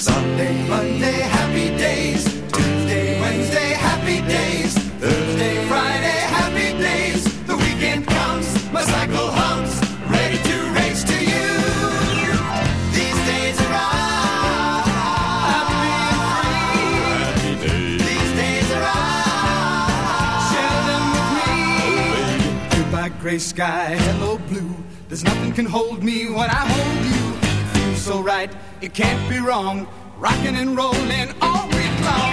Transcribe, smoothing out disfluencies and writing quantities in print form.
Sunday, Monday, happy days. Tuesday, Wednesday, happy days. Thursday, Friday, happy days. The weekend comes, my cycle hums, ready to race to you. These days are ours. Happy and free. Happy days. These days are ours. Share them with me. Goodbye, gray sky, hello, blue. There's nothing can hold me when I hold you. It feels so right, it can't be wrong. Rocking and rolling all week long.